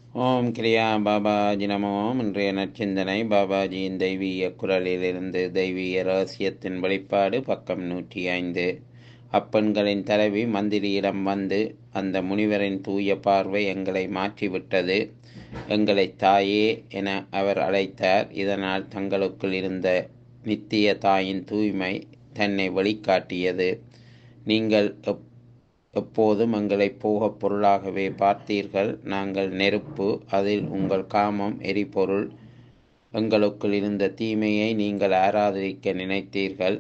ஓம் கிரியா பாபாஜி நமோ. இன்றைய நற்சிந்தனை பாபாஜியின் தெய்வீக குரலிலிருந்து தெய்வீக ரகசியத்தின் வெளிப்பாடு, பக்கம் 105. அப்பெண்களின் தலைவி மந்திரியிடம் வந்து, அந்த முனிவரின் தூய பார்வை எங்களை மாற்றிவிட்டது. எங்களை தாயே என அவர் அழைத்தார். இதனால் தங்களுக்குள் இருந்த நித்திய தாயின் தூய்மை தன்னை வெளிக்காட்டியது. நீங்கள் எப்போதும் எங்களை போகப் பொருளாகவே பார்த்தீர்கள். நாங்கள் நெருப்பு, அதில் உங்கள் காமம் எரிபொருள். எங்களுக்குள் இருந்த தீமையை நீங்கள் ஆராதிக்க நினைத்தீர்கள்.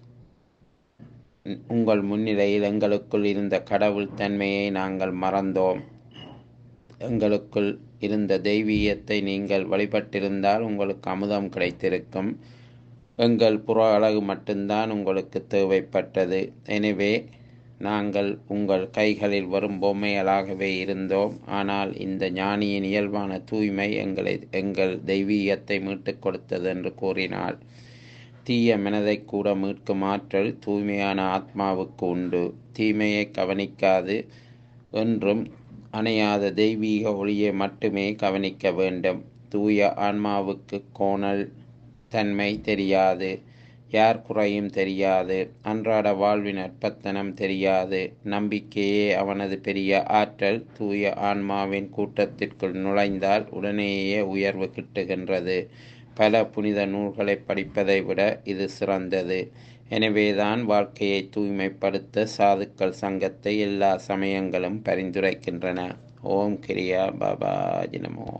உங்கள் முன்னிலையில் எங்களுக்குள் இருந்த கடவுள் தன்மையை நாங்கள் மறந்தோம். எங்களுக்குள் இருந்த தெய்வீகத்தை நீங்கள் வழிபட்டிருந்தால் உங்களுக்கு அமுதம் கிடைத்திருக்கும். எங்கள் புற அழகு மட்டும்தான் உங்களுக்கு தேவைப்பட்டது. எனவே நாங்கள் உங்கள் கைகளில் வரும் பொம்மைகளாகவே இருந்தோம். ஆனால் இந்த ஞானியின் இயல்பான தூய்மை எங்கள் தெய்வீகத்தை மீட்டுக் கொடுத்தது என்று கூறினாள். தீய மனதை கூட மீட்கும் ஆற்றல் தூய்மையான ஆத்மாவுக்கு உண்டு. தீமையை கவனிக்காது என்றும் அணையாத தெய்வீக ஒளியை மட்டுமே கவனிக்க வேண்டும். தூய ஆன்மாவுக்கு கோணல் தன்மை தெரியாது, யார் குறையும் தெரியாது, அன்றாட வாழ்வின் அற்பத்தனம் தெரியாது. நம்பிக்கையே அவனது பெரிய ஆற்றல். தூய ஆன்மாவின் கூட்டத்திற்குள் நுழைந்தால் உடனேயே உயர்வு கிட்டுகின்றது. பல புனித நூல்களை படிப்பதை விட இது சிறந்தது. எனவேதான் வாழ்க்கையை தூய்மைப்படுத்த சாதுக்கள் சங்கத்தை எல்லா சமயங்களும் பரிந்துரைக்கின்றன. ஓம் கிரியா பாபாஜி நமோ.